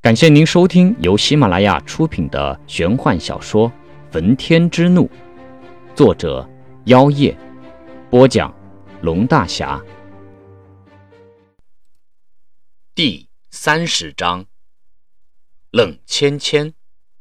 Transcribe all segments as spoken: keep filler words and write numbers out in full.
感谢您收听由喜马拉雅出品的玄幻小说《焚天之怒》，作者妖夜，播讲龙大侠。第三十章，冷芊芊。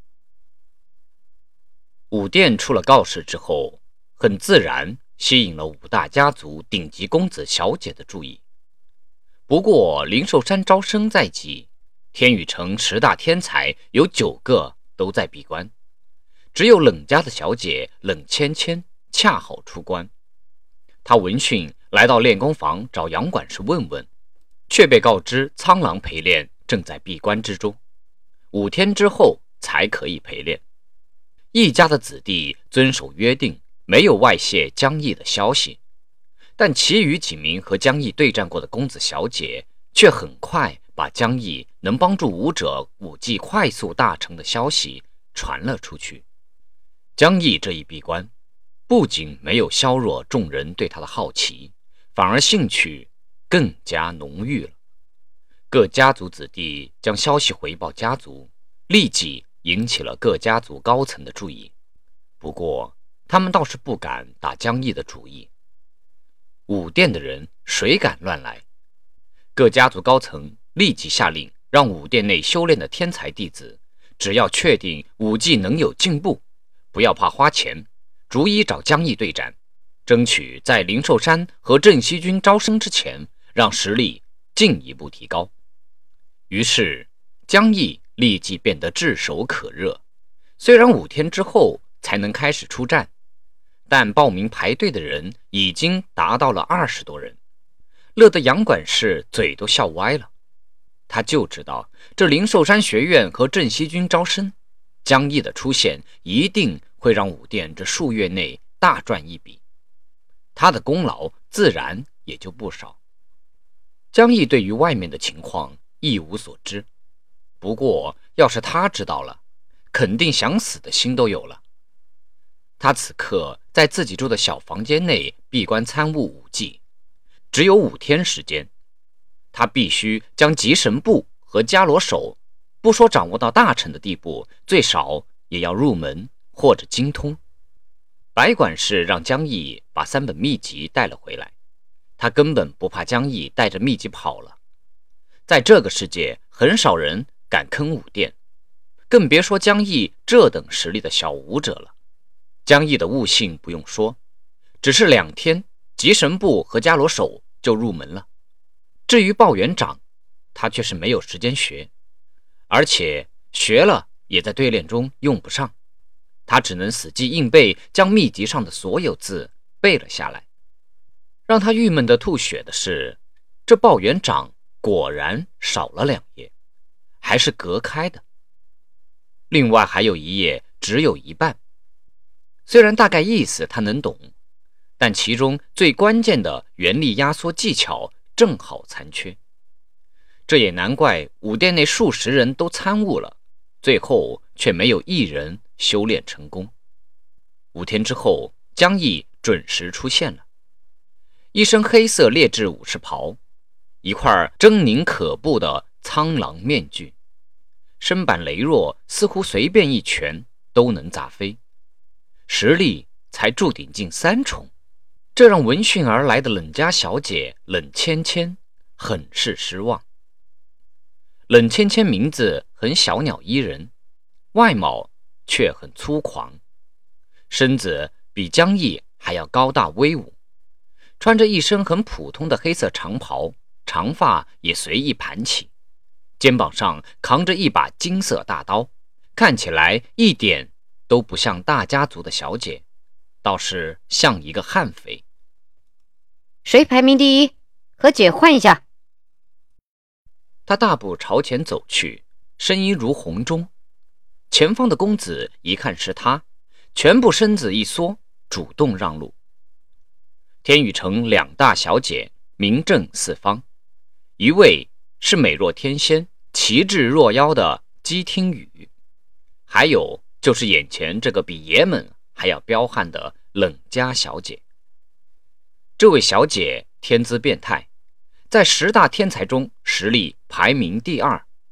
武殿出了告示之后，很自然吸引了五大家族顶级公子小姐的注意。不过灵寿山招生在即，天宇城十大天才有九个都在闭关，只有冷家的小姐冷芊芊恰好出关。她闻讯来到练功房找杨管事问问，却被告知苍狼陪练正在闭关之中，五天之后才可以陪练。一家的子弟遵守约定，没有外泄江毅的消息，但其余几名和江毅对战过的公子小姐却很快把江毅能帮助武者武技快速大成的消息传了出去。江毅这一闭关，不仅没有削弱众人对他的好奇，反而兴趣更加浓郁了。各家族子弟将消息回报家族，立即引起了各家族高层的注意。不过他们倒是不敢打江毅的主意，武殿的人谁敢乱来？各家族高层立即下令，让武殿内修炼的天才弟子，只要确定武技能有进步，不要怕花钱，逐一找江毅对战，争取在灵寿山和镇西军招生之前，让实力进一步提高。于是江毅立即变得炙手可热，虽然五天之后才能开始出战，但报名排队的人已经达到了二十多人，乐得杨管事嘴都笑歪了。他就知道这灵寿山学院和镇西军招生，江毅的出现一定会让武殿这数月内大赚一笔，他的功劳自然也就不少。江毅对于外面的情况一无所知，不过要是他知道了，肯定想死的心都有了。他此刻在自己住的小房间内闭关参悟武技，只有五天时间，他必须将极神步和伽罗手不说掌握到大成的地步，最少也要入门或者精通。白管事让江毅把三本秘籍带了回来，他根本不怕江毅带着秘籍跑了。在这个世界，很少人敢坑武殿，更别说江毅这等实力的小武者了。江毅的悟性不用说，只是两天，极神步和伽罗手就入门了。至于抱元掌，他却是没有时间学，而且学了也在对练中用不上，他只能死记硬背，将秘籍上的所有字背了下来。让他郁闷的吐血的是，这抱元掌果然少了两页，还是隔开的。另外还有一页只有一半，虽然大概意思他能懂，但其中最关键的原力压缩技巧正好残缺。这也难怪武殿内数十人都参悟了，最后却没有一人修炼成功。五天之后，江毅准时出现了，一身黑色劣质武士袍，一块狰狞可怖的苍狼面具，身板羸弱，似乎随便一拳都能砸飞，实力才铸鼎近三重，这让闻讯而来的冷家小姐冷芊芊很是失望。冷芊芊名字很小鸟依人，外貌却很粗犷，身子比江毅还要高大威武，穿着一身很普通的黑色长袍，长发也随意盘起，肩膀上扛着一把金色大刀，看起来一点都不像大家族的小姐，倒是像一个悍匪。 谁排名第一？和姐换一下。 他大步朝前走去，声音如洪钟。前方的公子一看是他，全部身子一缩，主动让路。天宇城两大小姐名震四方，一位是美若天仙、奇智若妖的姬听雨，还有就是眼前这个比爷们还要彪悍的冷家小姐。这位小姐天资变态，在十大天才中实力排名第二，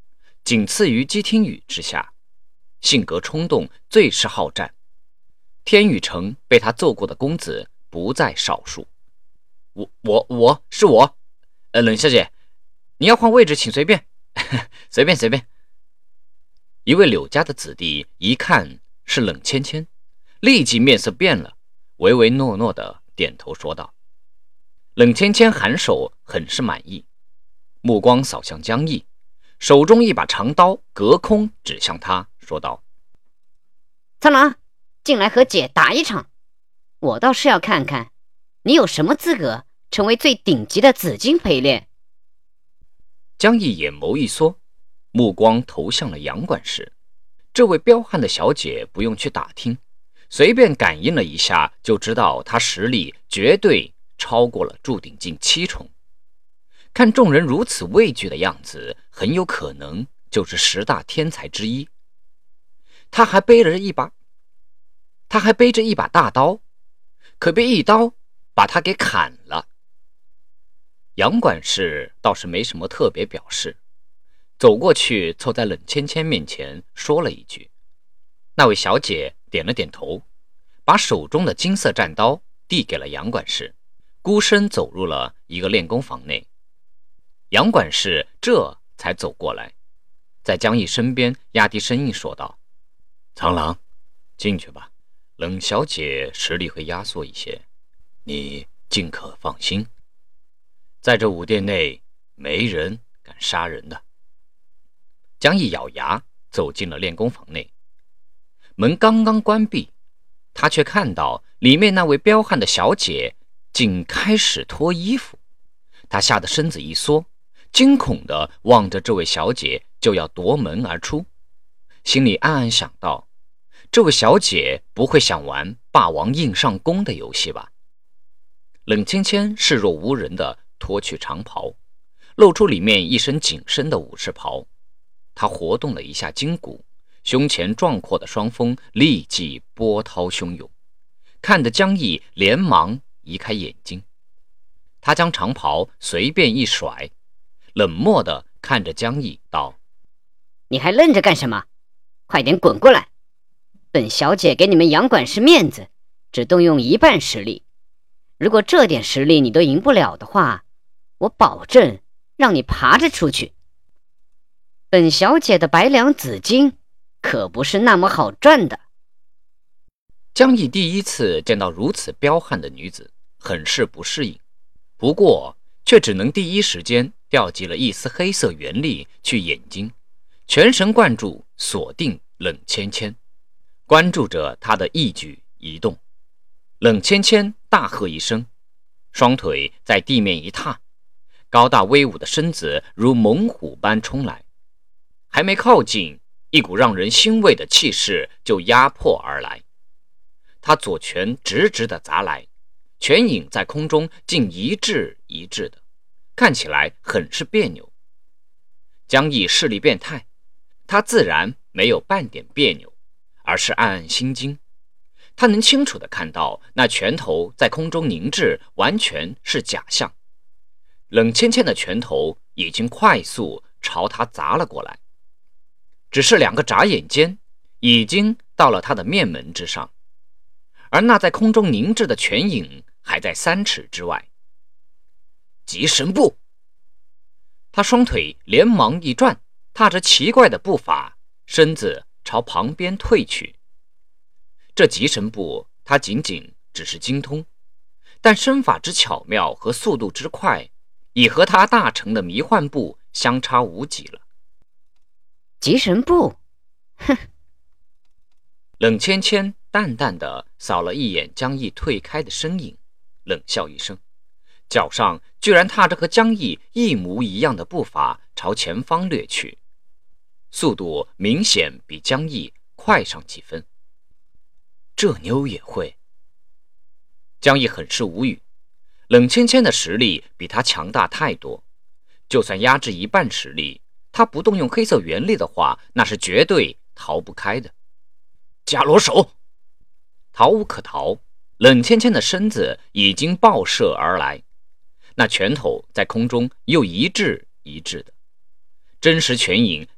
仅次于姬听雨之下，性格冲动，最是好战。天宇城被他揍过的公子不在少数。我我我是我，呃，冷小姐，你要换位置请随便，随便随便。一位柳家的子弟一看是冷芊芊，立即面色变了，唯唯诺诺地点头说道。冷芊芊颔首，很是满意，目光扫向江毅，手中一把长刀隔空指向他，说道： 苍狼，进来和姐打一场，我倒是要看看你有什么资格成为最顶级的紫金陪练。 江毅眼眸一缩，目光投向了杨管事。这位彪悍的小姐不用去打听，随便感应了一下就知道她实力绝对超过了祝鼎境七重。看众人如此畏惧的样子，很有可能就是十大天才之一。他还背着一把他还背着一把大刀，可别一刀把他给砍了。杨管事倒是没什么特别表示，走过去凑在冷芊芊面前说了一句。那位小姐点了点头，把手中的金色战刀递给了杨管事，孤身走入了一个练功房内。杨管事这才走过来，在江毅身边压低声音说道：苍狼，进去吧，冷小姐实力会压缩一些，你尽可放心，在这武殿内没人敢杀人的。江毅咬牙走进了练功房内，门刚刚关闭，他却看到里面那位彪悍的小姐竟开始脱衣服。他吓得身子一缩，惊恐地望着这位小姐就要夺门而出，心里暗暗想到，这位小姐不会想玩霸王硬上弓的游戏吧？冷芊芊视若无人地脱去长袍，露出里面一身紧身的武士袍。她活动了一下筋骨，胸前壮阔的双峰立即波涛汹涌，看得江毅连忙移开眼睛。他将长袍随便一甩，冷漠地看着江毅道： 你还愣着干什么？快点滚过来！本小姐给你们杨管事面子，只动用一半实力，如果这点实力你都赢不了的话，我保证让你爬着出去。本小姐的百两紫金可不是那么好赚的。 江毅第一次见到如此彪悍的女子，很是不适应，不过却只能第一时间调集了一丝黑色元力去眼睛，全神贯注锁定冷芊芊，关注着她的一举一动。冷芊芊大喝一声，双腿在地面一踏，高大威武的身子如猛虎般冲来，还没靠近，一股让人欣慰的气势就压迫而来。他左拳直直地砸来，拳影在空中竟一滞一滞的，看起来很是别扭。江毅势力变态，他自然没有半点别扭，而是暗暗心惊。他能清楚地看到那拳头在空中凝滞，完全是假象。冷芊芊的拳头已经快速朝他砸了过来，只是两个眨眼间已经到了他的面门之上，而那在空中凝滞的拳影还在三尺之外。极神步！他双腿连忙一转，踏着奇怪的步伐，身子朝旁边退去。这极神步他仅仅只是精通，但身法之巧妙和速度之快，已和他大成的迷幻步相差无几了。 极神步，哼！ 冷芊芊淡淡地扫了一眼江毅退开的身影，冷笑一声，脚上居然踏着和江毅一模一样的步伐朝前方掠去，速度明显比江毅快上几分。这妞也会？江毅很是无语，冷芊芊的实力比他强大太多，就算压制一半实力，他不动用黑色元力的话，那是绝对逃不开的。伽罗手！逃无可逃，冷芊芊的身子已经爆射而来，那拳头在空中又一滞一滞的，真实拳影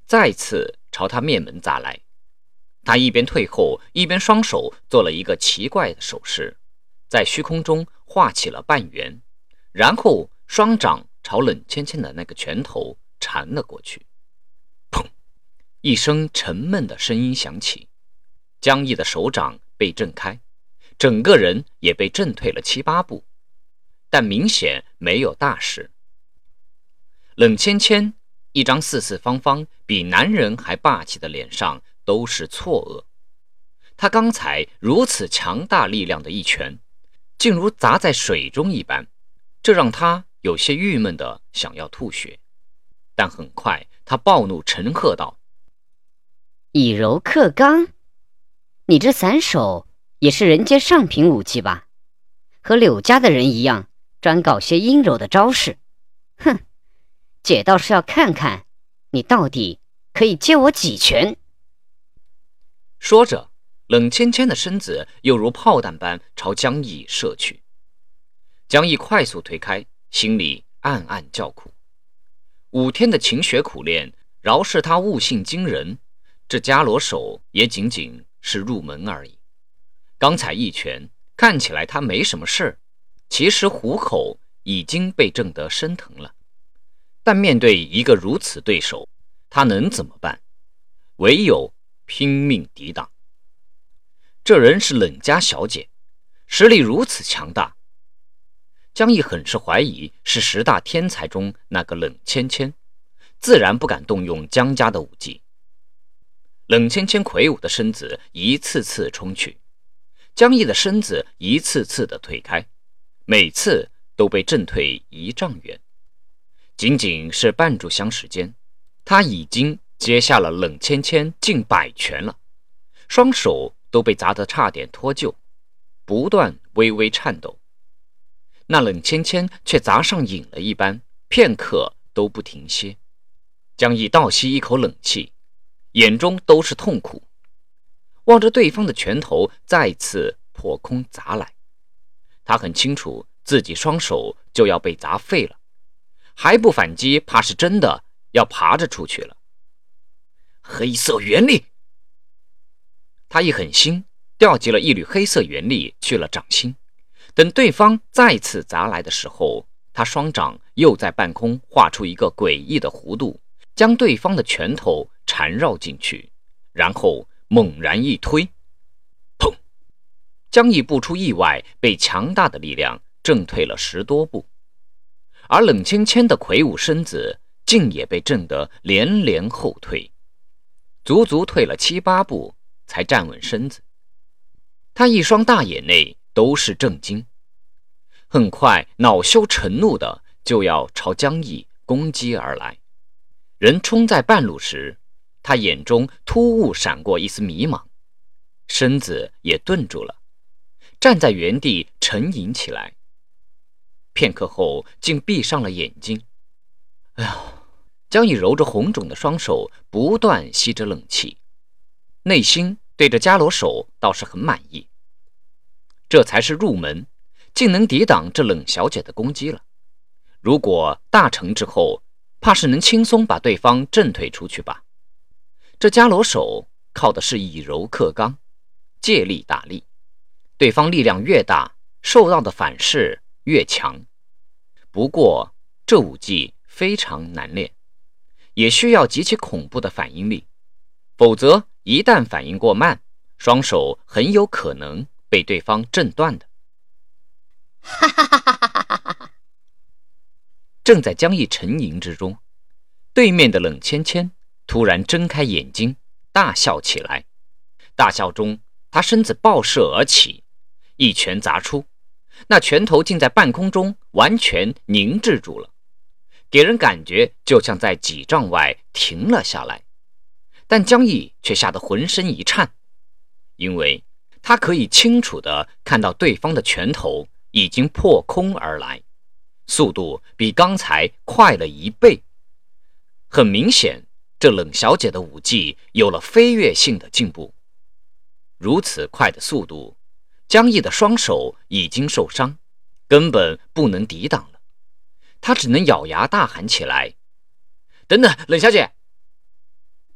再次朝他面门砸来。他一边退后，一边双手做了一个奇怪的手势，在虚空中画起了半圆，然后双掌朝冷芊芊的那个拳头缠了过去。砰！一声沉闷的声音响起，江毅的手掌被震开，整个人也被震退了七八步，但明显没有大事。冷芊芊一张四四方方比男人还霸气的脸上都是错愕，他刚才如此强大力量的一拳，竟如砸在水中一般，这让他有些郁闷的想要吐血。但很快他暴怒沉喝道： 以柔克刚，你这散手也是人间上品武技吧？和柳家的人一样，专搞些阴柔的招式。哼，姐倒是要看看你到底可以接我几拳。 说着，冷芊芊的身子又如炮弹般朝江毅射去。江毅快速推开，心里暗暗叫苦。五天的勤学苦练，饶是他悟性惊人，这伽罗手也仅仅是入门而已。刚才一拳看起来他没什么事，其实虎口已经被震得生疼了。但面对一个如此对手，他能怎么办？唯有拼命抵挡。这人是冷家小姐，实力如此强大，江毅很是怀疑是十大天才中那个冷芊芊，自然不敢动用江家的武技。冷芊芊魁梧的身子一次次冲去，江毅的身子一次次的退开，每次都被震退一丈远。仅仅是半炷香时间，他已经接下了冷芊芊近百拳了，双手都被砸得差点脱臼，不断微微颤抖。那冷芊芊却砸上瘾了一般，片刻都不停歇。江毅倒吸一口冷气，眼中都是痛苦，望着对方的拳头再次破空砸来。他很清楚自己双手就要被砸废了，还不反击，怕是真的要爬着出去了。黑色元力！他一狠心，调集了一缕黑色元力去了掌心。等对方再次砸来的时候，他双掌又在半空画出一个诡异的弧度，将对方的拳头缠绕进去，然后猛然一推，砰！江毅不出意外被强大的力量震退了十多步，而冷芊芊的魁梧身子竟也被震得连连后退，足足退了七八步才站稳身子。他一双大眼内都是震惊，很快恼羞成怒的就要朝江毅攻击而来。人冲在半路时，他眼中突兀闪过一丝迷茫，身子也顿住了，站在原地沉吟起来。片刻后竟闭上了眼睛。哎呀！江毅揉着红肿的双手，不断吸着冷气，内心对着伽罗手倒是很满意。这才是入门，竟能抵挡这冷小姐的攻击了。如果大成之后，怕是能轻松把对方震退出去吧。这伽罗手靠的是以柔克刚，借力打力，对方力量越大，受到的反噬越强。不过这武技非常难练，也需要极其恐怖的反应力，否则一旦反应过慢，双手很有可能被对方震断的。 哈哈哈哈哈哈！ 正在江毅沉吟之中，对面的冷芊芊突然睁开眼睛，大笑起来。大笑中，他身子爆射而起，一拳砸出，那拳头竟在半空中完全凝滞住了，给人感觉就像在几丈外停了下来。但江毅却吓得浑身一颤，因为他可以清楚地看到对方的拳头已经破空而来，速度比刚才快了一倍。很明显，这冷小姐的武技有了飞跃性的进步。如此快的速度，江毅的双手已经受伤，根本不能抵挡了。他只能咬牙大喊起来：等等，冷小姐！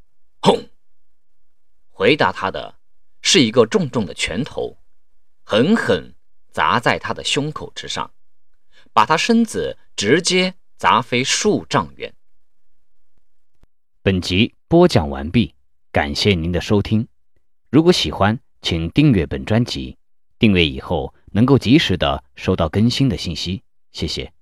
轰！回答他的是一个重重的拳头，狠狠砸在他的胸口之上，把他身子直接砸飞数丈远。 本集播讲完毕，感谢您的收听。如果喜欢，请订阅本专辑，订阅以后能够及时的收到更新的信息，谢谢。